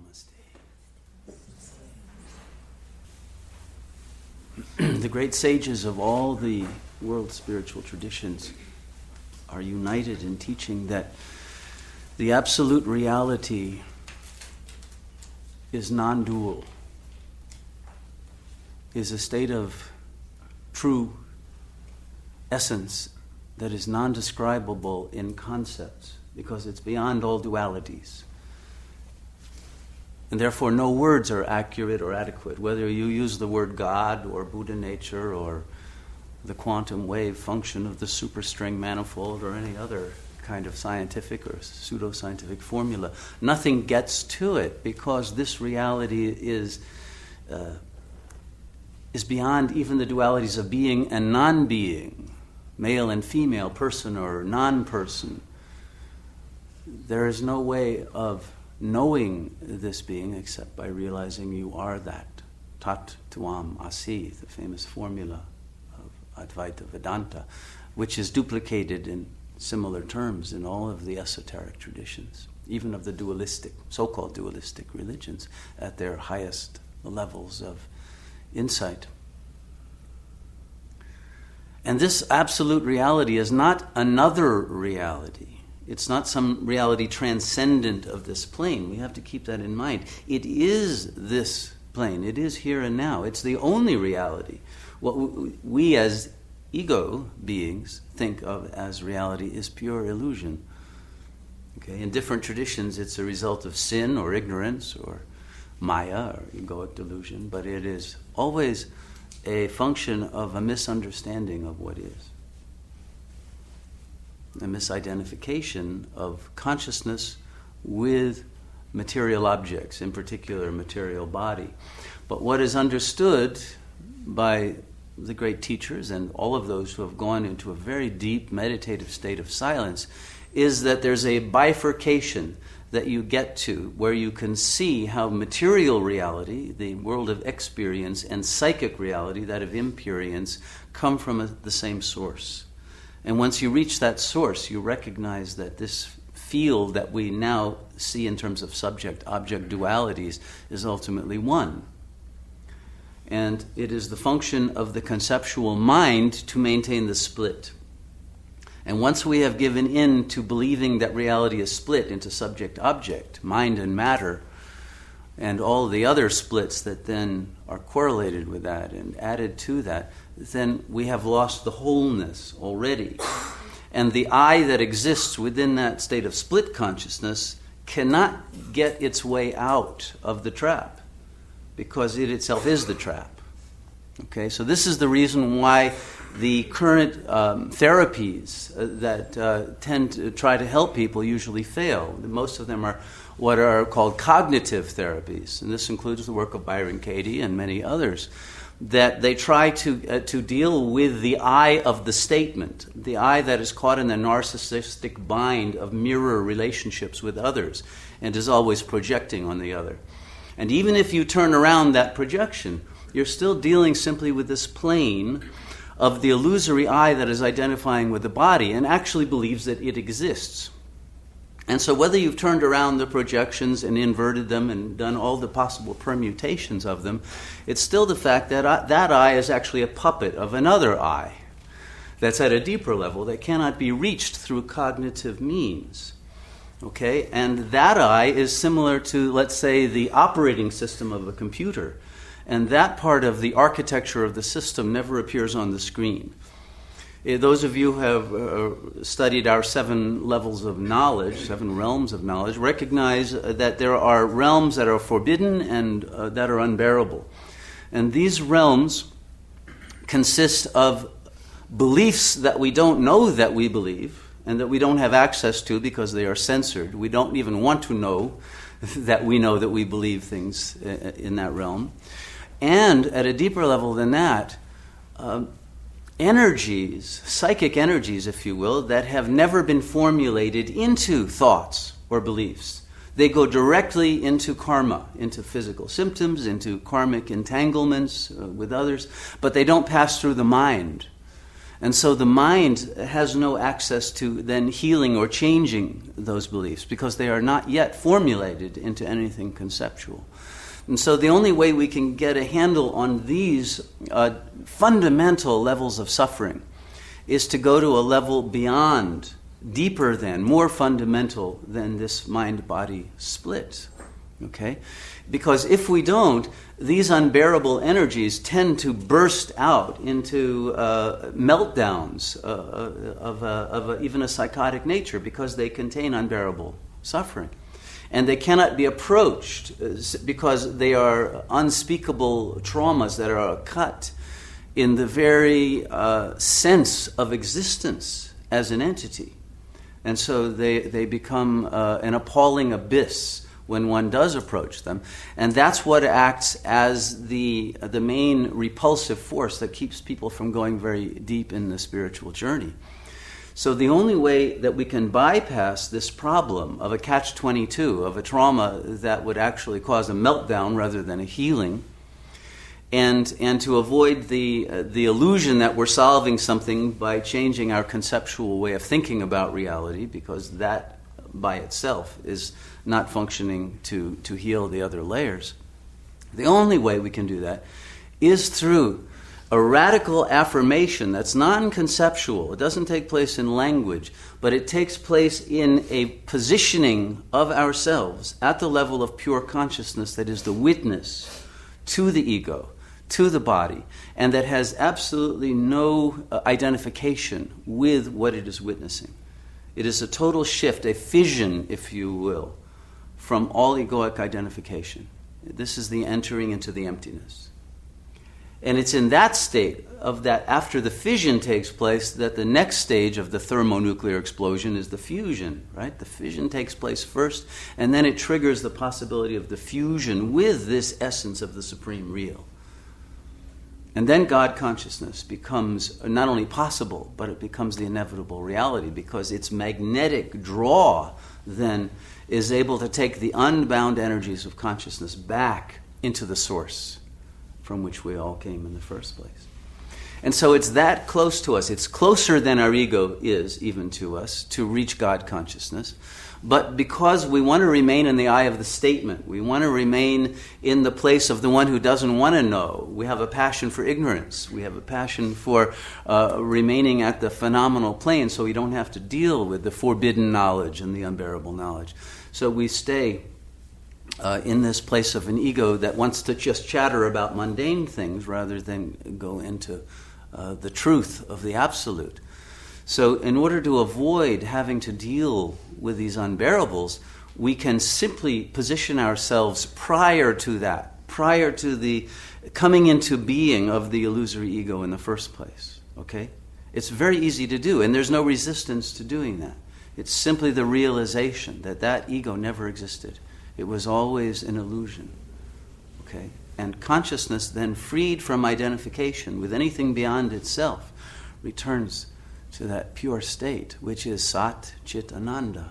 The great sages of all the world spiritual traditions are united in teaching that the absolute reality is non-dual, is a state of true essence that is non-describable in concepts because it's beyond all dualities. And therefore no words are accurate or adequate, whether you use the word God or Buddha nature or the quantum wave function of the superstring manifold or any other kind of scientific or pseudo-scientific formula. Nothing gets to it because this reality is beyond even the dualities of being and non-being, male and female, person or non-person. There is no way of knowing this being except by realizing you are that. Tat Tuam Asi, the famous formula of Advaita Vedanta, which is duplicated in similar terms in all of the esoteric traditions, even of the dualistic, so-called dualistic religions at their highest levels of insight. And this absolute reality is not another reality. It's not some reality transcendent of this plane. We have to keep that in mind. It is this plane. It is here and now. It's the only reality. What we as ego beings think of as reality is pure illusion. Okay? In different traditions, it's a result of sin or ignorance or maya or egoic delusion, but it is always a function of a misunderstanding of what is. A misidentification of consciousness with material objects, in particular material body. But what is understood by the great teachers and all of those who have gone into a very deep meditative state of silence is that there's a bifurcation that you get to where you can see how material reality, the world of experience, and psychic reality, that of imperience, come from the same source. And once you reach that source, you recognize that this field that we now see in terms of subject-object dualities is ultimately one. And it is the function of the conceptual mind to maintain the split. And once we have given in to believing that reality is split into subject-object, mind and matter, and all the other splits that then are correlated with that and added to that, then we have lost the wholeness already. And the I that exists within that state of split consciousness cannot get its way out of the trap because it itself is the trap. Okay, so this is the reason why the current therapies that tend to try to help people usually fail. Most of them are what are called cognitive therapies, and this includes the work of Byron Katie and many others, that they try to deal with the I of the statement, the I that is caught in the narcissistic bind of mirror relationships with others and is always projecting on the other. And even if you turn around that projection, you're still dealing simply with this plane of the illusory I that is identifying with the body and actually believes that it exists. And so whether you've turned around the projections and inverted them and done all the possible permutations of them, it's still the fact that that I is actually a puppet of another I that's at a deeper level that cannot be reached through cognitive means. Okay? And that I is similar to, let's say, the operating system of a computer. And that part of the architecture of the system never appears on the screen. Those of you who have studied our 7 levels of knowledge, 7 realms of knowledge, recognize that there are realms that are forbidden and that are unbearable. And these realms consist of beliefs that we don't know that we believe and that we don't have access to because they are censored. We don't even want to know that we believe things in that realm. And at a deeper level than that, energies, psychic energies, if you will, that have never been formulated into thoughts or beliefs. They go directly into karma, into physical symptoms, into karmic entanglements with others, but they don't pass through the mind. And so the mind has no access to then healing or changing those beliefs because they are not yet formulated into anything conceptual. And so the only way we can get a handle on these fundamental levels of suffering is to go to a level beyond, deeper than, more fundamental than this mind-body split. Okay? Because if we don't, these unbearable energies tend to burst out into meltdowns of even a psychotic nature because they contain unbearable suffering. And they cannot be approached because they are unspeakable traumas that are cut in the very sense of existence as an entity. And so they become an appalling abyss when one does approach them. And that's what acts as the main repulsive force that keeps people from going very deep in the spiritual journey. So the only way that we can bypass this problem of a catch-22, of a trauma that would actually cause a meltdown rather than a healing, and to avoid the illusion that we're solving something by changing our conceptual way of thinking about reality, because that by itself is not functioning to heal the other layers. The only way we can do that is through a radical affirmation that's non-conceptual. It doesn't take place in language, but it takes place in a positioning of ourselves at the level of pure consciousness that is the witness to the ego, to the body, and that has absolutely no identification with what it is witnessing. It is a total shift, a fission, if you will, from all egoic identification. This is the entering into the emptiness. And it's in that state of that, after the fission takes place, that the next stage of the thermonuclear explosion is the fusion, right? The fission takes place first, and then it triggers the possibility of the fusion with this essence of the supreme real. And then God consciousness becomes not only possible, but it becomes the inevitable reality, because its magnetic draw then is able to take the unbound energies of consciousness back into the source from which we all came in the first place. And so it's that close to us. It's closer than our ego is even to us to reach God consciousness. But because we want to remain in the eye of the statement, we want to remain in the place of the one who doesn't want to know. We have a passion for ignorance. We have a passion for remaining at the phenomenal plane so we don't have to deal with the forbidden knowledge and the unbearable knowledge. So we stay in this place of an ego that wants to just chatter about mundane things rather than go into the truth of the absolute. So in order to avoid having to deal with these unbearables, we can simply position ourselves prior to that, prior to the coming into being of the illusory ego in the first place. Okay? It's very easy to do, and there's no resistance to doing that. It's simply the realization that that ego never existed. It was always an illusion. Okay? And consciousness, then freed from identification with anything beyond itself, returns to that pure state, which is Sat Chit Ananda.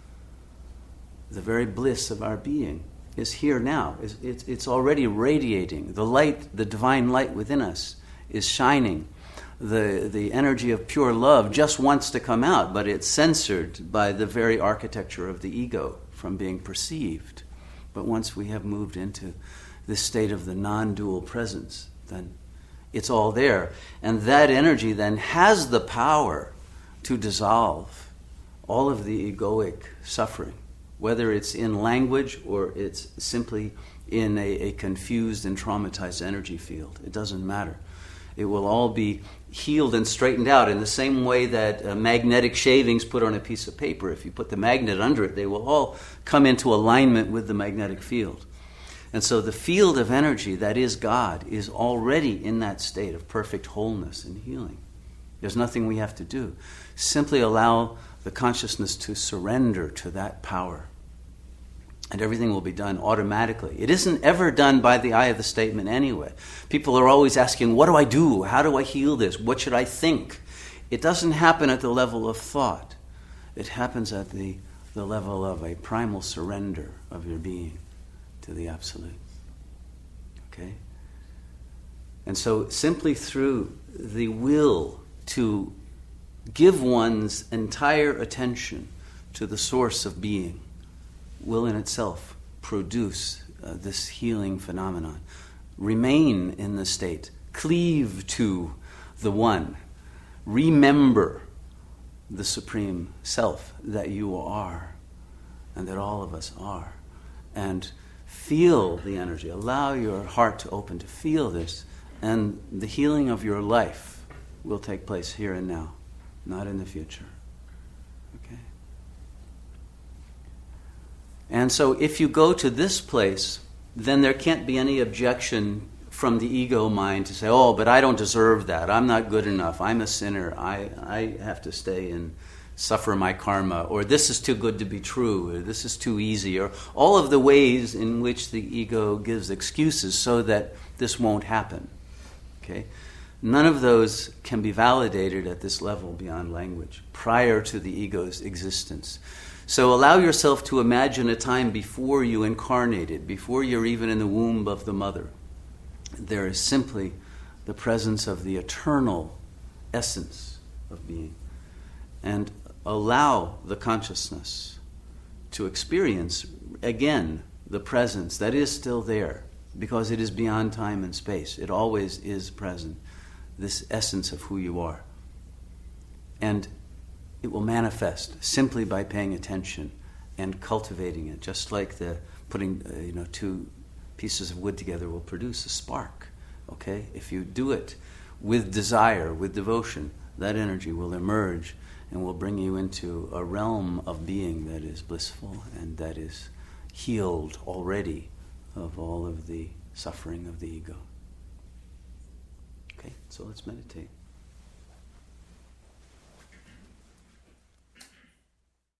The very bliss of our being is here now. It's already radiating. The light, the divine light within us is shining. The energy of pure love just wants to come out, but it's censored by the very architecture of the ego from being perceived. But once we have moved into this state of the non-dual presence, then it's all there. And that energy then has the power to dissolve all of the egoic suffering, whether it's in language or it's simply in a confused and traumatized energy field. It doesn't matter. It will all be healed and straightened out in the same way that magnetic shavings put on a piece of paper. If you put the magnet under it, they will all come into alignment with the magnetic field. And so the field of energy that is God is already in that state of perfect wholeness and healing. There's nothing we have to do. Simply allow the consciousness to surrender to that power. And everything will be done automatically. It isn't ever done by the eye of the statement anyway. People are always asking, what do I do? How do I heal this? What should I think? It doesn't happen at the level of thought. It happens at the level of a primal surrender of your being to the Absolute. Okay? And so simply through the will to give one's entire attention to the source of being will in itself produce this healing phenomenon. Remain in the state. Cleave to the one. Remember the Supreme Self that you are and that all of us are. And feel the energy. Allow your heart to open to feel this. And the healing of your life will take place here and now, not in the future. Okay? And so if you go to this place, then there can't be any objection from the ego mind to say, oh, but I don't deserve that. I'm not good enough. I'm a sinner. I have to stay and suffer my karma. Or this is too good to be true. Or this is too easy. Or all of the ways in which the ego gives excuses so that this won't happen. Okay? None of those can be validated at this level beyond language, prior to the ego's existence. So allow yourself to imagine a time before you incarnated, before you're even in the womb of the mother. There is simply the presence of the eternal essence of being. And allow the consciousness to experience, again, the presence that is still there, because it is beyond time and space. It always is present, this essence of who you are. And it will manifest simply by paying attention and cultivating it, just like the putting two pieces of wood together will produce a spark. Okay? If you do it with desire, with devotion, that energy will emerge and will bring you into a realm of being that is blissful and that is healed already of all of the suffering of the ego. Okay? So let's meditate.